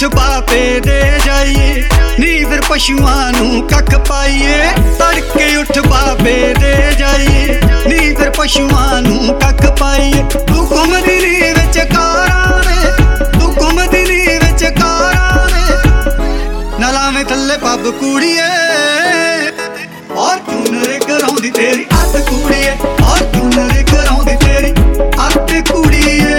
ਉੱਠ ਬਾਬੇ ਦੇ ਜਾਈਏ, ਨੀ ਫਿਰ ਪਸ਼ੂਆਂ ਨੂੰ ਕੱਖ ਪਾਈਏ। ਤੜਕੇ ਉੱਠ ਬਾਬੇ ਦੇ ਜਾਈਏ, ਨੀ ਫਿਰ ਪਸ਼ੂਆਂ ਨੂੰ ਕੱਖ ਪਾਈਏ। ਤੂੰ ਘੁੰਮਦੀ ਨੀ ਵਿੱਚ ਕਾਰਾਂ ਨੇ, ਤੂੰ ਘੁੰਮਦੀ ਨੀ ਵਿੱਚ ਕਾਰਾਂ ਨੇ, ਨਾ ਲਾਵੇਂ ਥੱਲੇ ਪੱਬ ਕੁੜੀਏ। ਫਾਰਚੂਨਰ ਕਰਾਉਂਦੀ ਤੇਰੀ ਅੱਤ ਕੁੜੀਏ, ਫਾਰਚੂਨਰ ਕਰਾਉਂਦੀ ਤੇਰੀ ਅੱਤ ਕੁੜੀਏ।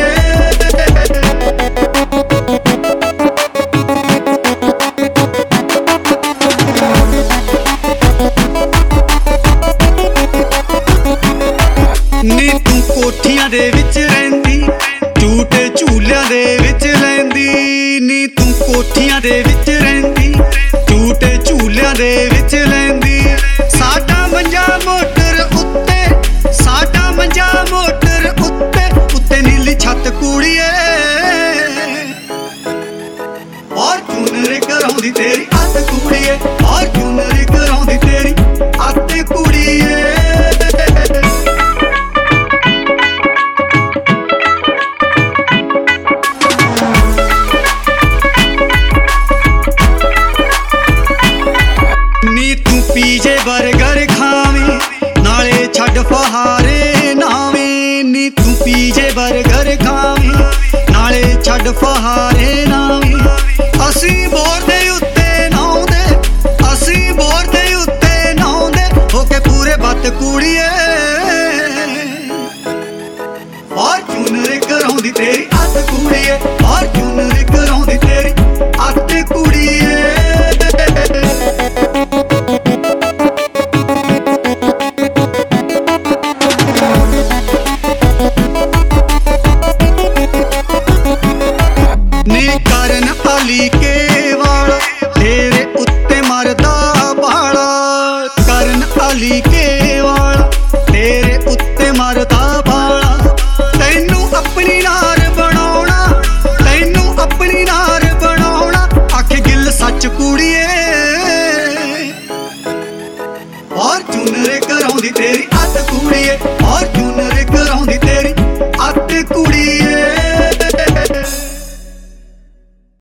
ਨੀ ਤੂੰ ਕੋਠੀਆਂ ਦੇ ਵਿੱਚ ਰਹਿੰਦੀ, ਝੂਟੇ ਝੂਲਿਆਂ ਦੇ ਵਿੱਚ ਲੈਂਦੀ। ਨੀ ਤੂੰ ਕੋਠੀਆਂ ਦੇ ਵਿੱਚ ਰਹਿੰਦੀ, ਝੂਟੇ ਝੂਲਿਆਂ ਦੇ ਵਿੱਚ ਲੈਂਦੀ। ਸਾਡਾ ਮੰਜਾ ਮੋਟਰ ਉੱਤੇ, ਸਾਡਾ ਮੰਜਾ ਮੋਟਰ ਉੱਤੇ, ਉੱਤੇ ਨੀਲੀ ਛੱਤ ਕੁੜੀਏ। ਫਾਰਚੂਨਰ ਕਰਾਉਂਦੀ ਤੇਰੀ ਅੱਤ ਕੁੜੀਏ, ਫਾਰਚੂਨਰ ਕਰਾਉਂਦੀ ਤੇਰੀ ਅੱਤ ਕੁੜੀਏ। ਪੀਜੇ ਬਰਗਰ ਖਾਵੀਂ, ਨਾਲੇ ਛੱਡ ਫਹਾਰੇ ਨਾਵੀਂ। ਨੀ ਤੂੰ ਪੀਜੇ ਬਰਗਰ ਖਾਵੀਂ, ਨਾਲੇ ਛੱਡ ਫਹਾਰੇ ਨਾਵੀਂ। ਅਸੀਂ ਬੋਰ ਦੇ ਉੱਤੇ ਨਹਾਉਂਦੇ, ਅਸੀਂ ਬੋਰ ਦੇ ਉੱਤੇ ਨਹਾਉਂਦੇ, ਹੋ ਕੇ ਪੂਰੇ ਬੱਤ ਕੁੜੀਏ। ਫਾਰਚੂਨਰ ਕਰਾਉਂਦੀ ਤੇਰੀ ਅੱਤ ਕੁੜੀਏ, ਫਾਰਚੂਨਰ ਕਰਾਉਂਦੀ ਤੇਰੀ ਅੱਤ ਕੁੜੀਏ। ਕਰਨ ਆਲੀ ਕੇ ਵਾਲਾ ਤੇਰੇ ਉੱਤੇ ਮਰਦਾ ਬਾਲਾ, ਕਰਨ ਆਲੀ ਕੇ ਵਾਲਾ ਤੇਰੇ ਉੱਤੇ ਮਰਦਾ ਬਾਲਾ। ਤੈਨੂੰ ਆਪਣੀ ਨਾਰ ਬਣਾਉਣਾ, ਤੈਨੂੰ ਆਪਣੀ ਨਾਰ ਬਣਾਉਣਾ, ਆਖੇ ਗਿੱਲ ਸੱਚ ਕੁੜੀਏ। ਫਾਰਚੂਨਰ ਕਰਾਉਂਦੀ ਤੇਰੀ ਅੱਤ ਕੁੜੀਏ,